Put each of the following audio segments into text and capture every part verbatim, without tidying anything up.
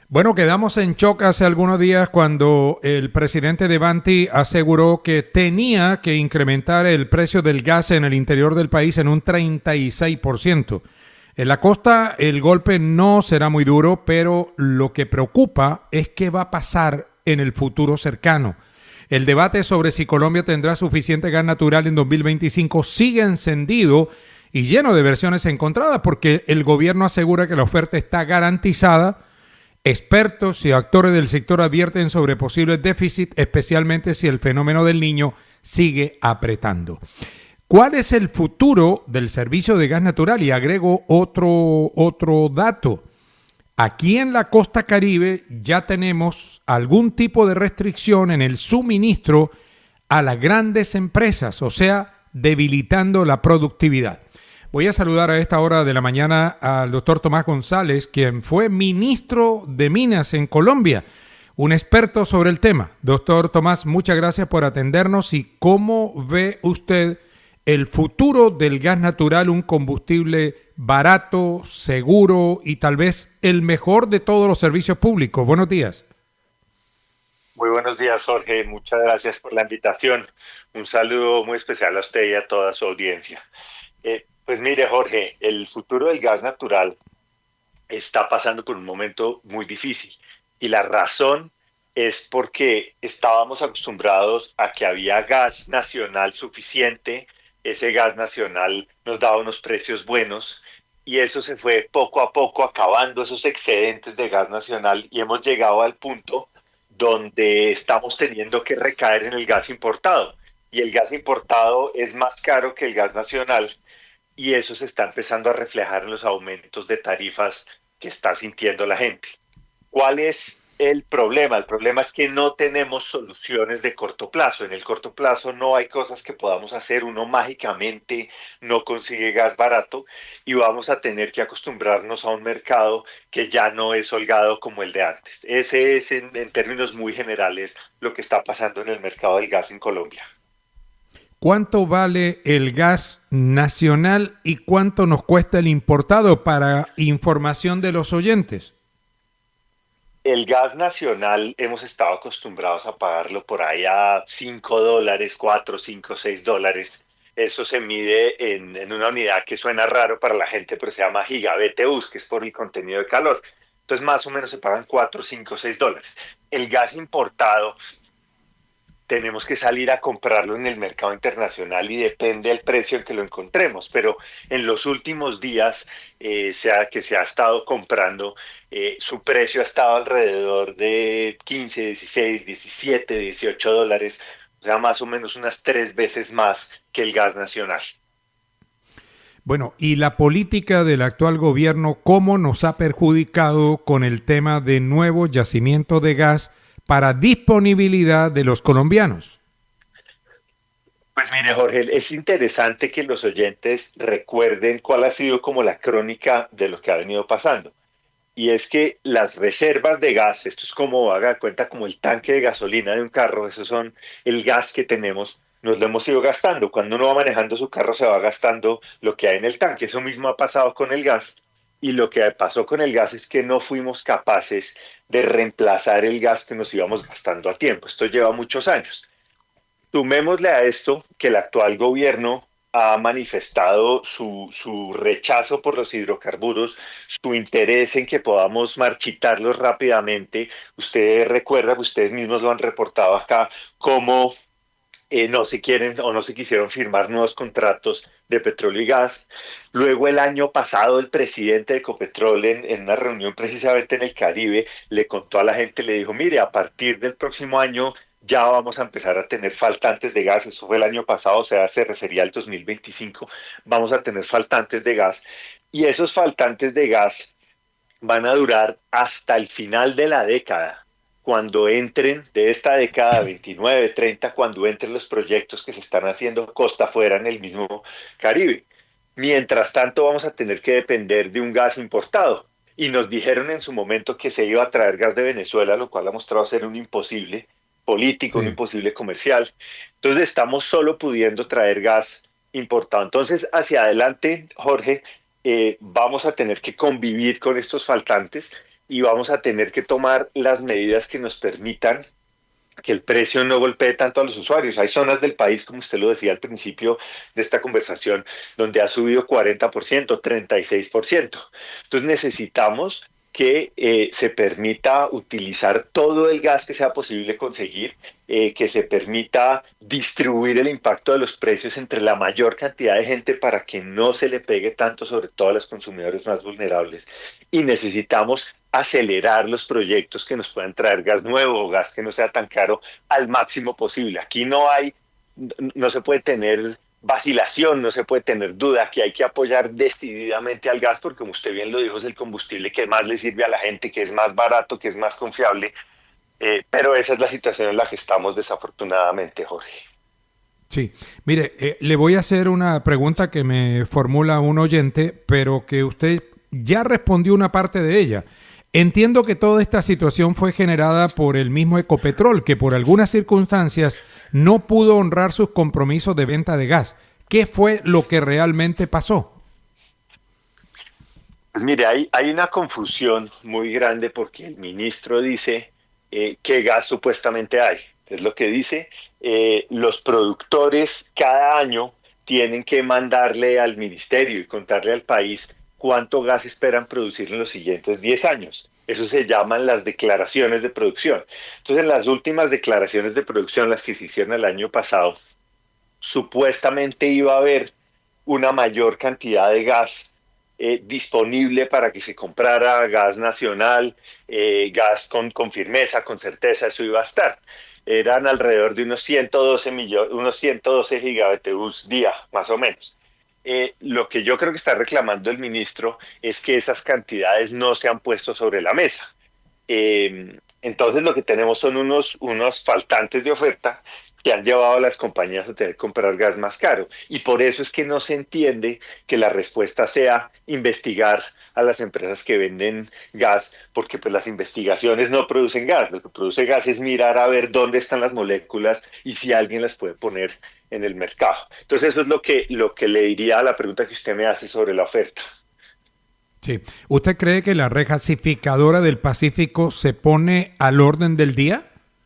Bueno, quedamos en shock hace algunos días cuando el presidente de Banti aseguró que tenía que incrementar el precio del gas en el interior del país en un treinta y seis por ciento. En la costa el golpe no será muy duro, pero lo que preocupa es qué va a pasar en el futuro cercano. El debate sobre si Colombia tendrá suficiente gas natural en dos mil veinticinco sigue encendido y lleno de versiones encontradas porque el gobierno asegura que la oferta está garantizada. Expertos y actores del sector advierten sobre posibles déficits, especialmente si el fenómeno del Niño sigue apretando. ¿Cuál es el futuro del servicio de gas natural? Y agrego otro, otro dato. Aquí en la costa Caribe ya tenemos algún tipo de restricción en el suministro a las grandes empresas, o sea, debilitando la productividad. Voy a saludar a esta hora de la mañana al doctor Tomás González, quien fue ministro de Minas en Colombia, un experto sobre el tema. Doctor Tomás, muchas gracias por atendernos. ¿Y cómo ve usted el futuro del gas natural, un combustible barato, seguro y tal vez el mejor de todos los servicios públicos? Buenos días. Muy buenos días, Jorge. Muchas gracias por la invitación. Un saludo muy especial a usted y a toda su audiencia. Eh, pues mire, Jorge, el futuro del gas natural está pasando por un momento muy difícil y la razón es porque estábamos acostumbrados a que había gas nacional suficiente, ese gas nacional nos daba unos precios buenos y eso se fue poco a poco acabando esos excedentes de gas nacional y hemos llegado al punto donde estamos teniendo que recaer en el gas importado y el gas importado es más caro que el gas nacional. Y eso se está empezando a reflejar en los aumentos de tarifas que está sintiendo la gente. ¿Cuál es el problema? El problema es que no tenemos soluciones de corto plazo. En el corto plazo no hay cosas que podamos hacer. Uno mágicamente no consigue gas barato y vamos a tener que acostumbrarnos a un mercado que ya no es holgado como el de antes. Ese es, en, en términos muy generales, lo que está pasando en el mercado del gas en Colombia. ¿Cuánto vale el gas nacional y cuánto nos cuesta el importado para información de los oyentes? El gas nacional hemos estado acostumbrados a pagarlo por ahí a cinco dólares, cuatro, cinco, seis dólares. Eso se mide en, en una unidad que suena raro para la gente, pero se llama giga-B T Us, que es por el contenido de calor. Entonces más o menos se pagan cuatro, cinco, seis dólares. El gas importado tenemos que salir a comprarlo en el mercado internacional y depende del precio en que lo encontremos, pero en los últimos días eh, sea, que se ha estado comprando, eh, su precio ha estado alrededor de quince, dieciséis, diecisiete, dieciocho dólares, o sea, más o menos unas tres veces más que el gas nacional. Bueno, y la política del actual gobierno, ¿cómo nos ha perjudicado con el tema de nuevos yacimientos de gas para disponibilidad de los colombianos? Pues mire, Jorge, es interesante que los oyentes recuerden cuál ha sido como la crónica de lo que ha venido pasando. Y es que las reservas de gas, esto es como, haga de cuenta, como el tanque de gasolina de un carro, esos son el gas que tenemos, nos lo hemos ido gastando. Cuando uno va manejando su carro se va gastando lo que hay en el tanque. Eso mismo ha pasado con el gas. Y lo que pasó con el gas es que no fuimos capaces de reemplazar el gas que nos íbamos gastando a tiempo. Esto lleva muchos años. Sumémosle a esto que el actual gobierno ha manifestado su, su rechazo por los hidrocarburos, su interés en que podamos marchitarlos rápidamente. Ustedes recuerdan, ustedes mismos lo han reportado acá, cómo eh, no se quieren o no se quisieron firmar nuevos contratos de petróleo y gas. Luego el año pasado el presidente de Ecopetrol en, en una reunión precisamente en el Caribe le contó a la gente, le dijo, mire, a partir del próximo año ya vamos a empezar a tener faltantes de gas. Eso fue el año pasado, o sea, se refería al dos mil veinticinco, vamos a tener faltantes de gas y esos faltantes de gas van a durar hasta el final de la década. Cuando entren de esta década veintinueve, treinta, cuando entren los proyectos que se están haciendo costa afuera en el mismo Caribe. Mientras tanto vamos a tener que depender de un gas importado. Y nos dijeron en su momento que se iba a traer gas de Venezuela, lo cual ha mostrado ser un imposible político, Sí. un imposible comercial. Entonces estamos solo pudiendo traer gas importado. Entonces hacia adelante, Jorge, eh, vamos a tener que convivir con estos faltantes. y vamos a tener que tomar las medidas que nos permitan que el precio no golpee tanto a los usuarios. Hay zonas del país, como usted lo decía al principio de esta conversación, donde ha subido cuarenta por ciento, treinta y seis por ciento. Entonces necesitamos que eh, se permita utilizar todo el gas que sea posible conseguir, eh, que se permita distribuir el impacto de los precios entre la mayor cantidad de gente para que no se le pegue tanto, sobre todo a los consumidores más vulnerables. Y necesitamos acelerar los proyectos que nos puedan traer gas nuevo o gas que no sea tan caro al máximo posible. Aquí no hay, no se puede tener vacilación, no se puede tener duda que hay que apoyar decididamente al gas porque, como usted bien lo dijo, es el combustible que más le sirve a la gente, que es más barato, que es más confiable, eh, pero esa es la situación en la que estamos desafortunadamente, Jorge. Sí, mire, eh, le voy a hacer una pregunta que me formula un oyente, pero que usted ya respondió una parte de ella. Entiendo que toda esta situación fue generada por el mismo Ecopetrol, que por algunas circunstancias no pudo honrar sus compromisos de venta de gas. ¿Qué fue lo que realmente pasó? Pues mire, hay, hay una confusión muy grande porque el ministro dice eh, qué gas supuestamente hay. Es lo que dice, eh, los productores cada año tienen que mandarle al ministerio y contarle al país cuánto gas esperan producir en los siguientes diez años. Eso se llaman las declaraciones de producción. Entonces, en las últimas declaraciones de producción, las que se hicieron el año pasado, supuestamente iba a haber una mayor cantidad de gas eh, disponible para que se comprara gas nacional, eh, gas con, con firmeza, con certeza, eso iba a estar. Eran alrededor de unos ciento doce millones, unos ciento doce giga B T Us día, más o menos. Eh, lo que yo creo que está reclamando el ministro es que esas cantidades no se han puesto sobre la mesa. Eh, entonces lo que tenemos son unos, unos faltantes de oferta que han llevado a las compañías a tener que comprar gas más caro. Y por eso es que no se entiende que la respuesta sea investigar a las empresas que venden gas, porque pues las investigaciones no producen gas. Lo que produce gas es mirar a ver dónde están las moléculas y si alguien las puede poner en el mercado. Entonces eso es lo que, lo que le diría a la pregunta que usted me hace sobre la oferta. Sí. ¿Usted cree que la regasificadora del Pacífico se pone al orden del día?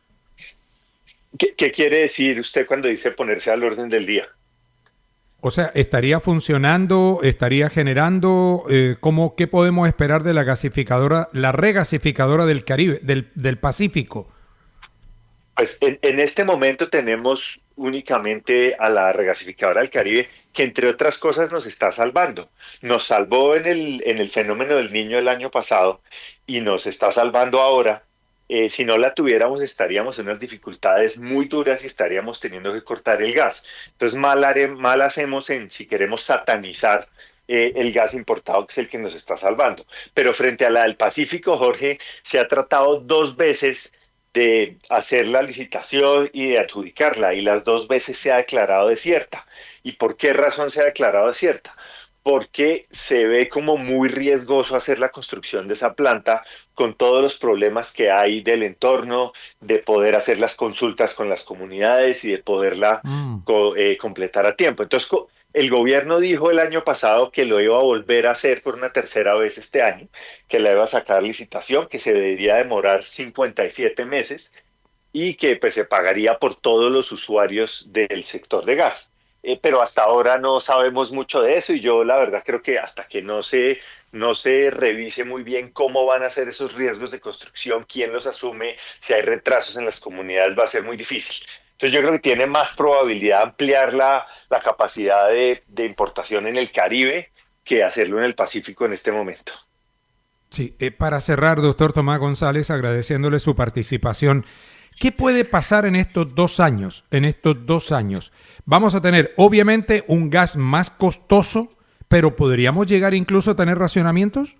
¿Qué, qué quiere decir usted cuando dice ponerse al orden del día? O sea, ¿estaría funcionando, estaría generando, eh, cómo, qué podemos esperar de la gasificadora, la regasificadora del Caribe, del, del Pacífico? Pues en, en este momento tenemos únicamente a la regasificadora del Caribe, que entre otras cosas nos está salvando. Nos salvó en el, en el fenómeno del Niño el año pasado y nos está salvando ahora. Eh, si no la tuviéramos estaríamos en unas dificultades muy duras y estaríamos teniendo que cortar el gas. Entonces mal, haré, mal hacemos en si queremos satanizar eh, el gas importado, que es el que nos está salvando. Pero frente a la del Pacífico, Jorge, se ha tratado dos veces de hacer la licitación y de adjudicarla, y las dos veces se ha declarado desierta. ¿Y por qué razón se ha declarado desierta? Porque se ve como muy riesgoso hacer la construcción de esa planta con todos los problemas que hay del entorno, de poder hacer las consultas con las comunidades y de poderla mm. co eh, completar a tiempo. Entonces, el gobierno dijo el año pasado que lo iba a volver a hacer por una tercera vez este año, que la iba a sacar licitación, que se debería demorar cincuenta y siete meses y que pues, se pagaría por todos los usuarios del sector de gas. Eh, pero hasta ahora no sabemos mucho de eso y yo la verdad creo que hasta que no se, no se revise muy bien cómo van a ser esos riesgos de construcción, quién los asume, si hay retrasos en las comunidades, va a ser muy difícil. Entonces yo creo que tiene más probabilidad ampliar la, la capacidad de, de importación en el Caribe que hacerlo en el Pacífico en este momento. Sí, eh, para cerrar, doctor Tomás González, agradeciéndole su participación, ¿qué puede pasar en estos dos años? En estos dos años vamos a tener, obviamente, un gas más costoso, pero ¿podríamos llegar incluso a tener racionamientos?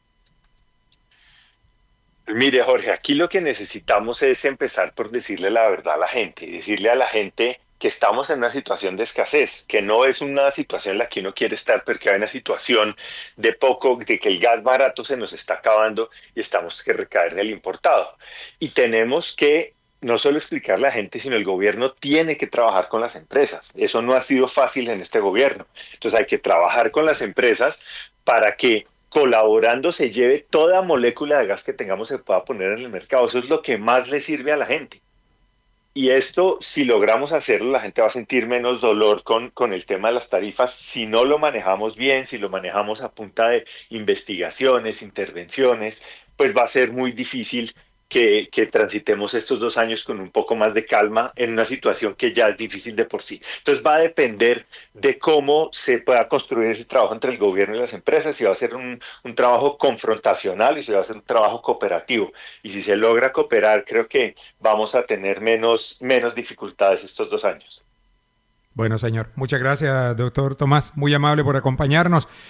Mire, Jorge, aquí lo que necesitamos es empezar por decirle la verdad a la gente, decirle a la gente que estamos en una situación de escasez, que no es una situación en la que uno quiere estar, porque hay una situación de poco, de que el gas barato se nos está acabando y estamos que recaer en el importado. Y tenemos que no solo explicarle a la gente, sino el gobierno tiene que trabajar con las empresas. Eso no ha sido fácil en este gobierno. Entonces hay que trabajar con las empresas para que colaborando se lleve toda molécula de gas que tengamos se pueda poner en el mercado. Eso es lo que más le sirve a la gente. Y esto, si logramos hacerlo, la gente va a sentir menos dolor con, con el tema de las tarifas. Si no lo manejamos bien, si lo manejamos a punta de investigaciones, intervenciones, pues va a ser muy difícil que, que transitemos estos dos años con un poco más de calma en una situación que ya es difícil de por sí. Entonces va a depender de cómo se pueda construir ese trabajo entre el gobierno y las empresas, si va a ser un, un trabajo confrontacional y si va a ser un trabajo cooperativo. Y si se logra cooperar, creo que vamos a tener menos, menos dificultades estos dos años. Bueno, señor, muchas gracias, doctor Tomás, muy amable por acompañarnos.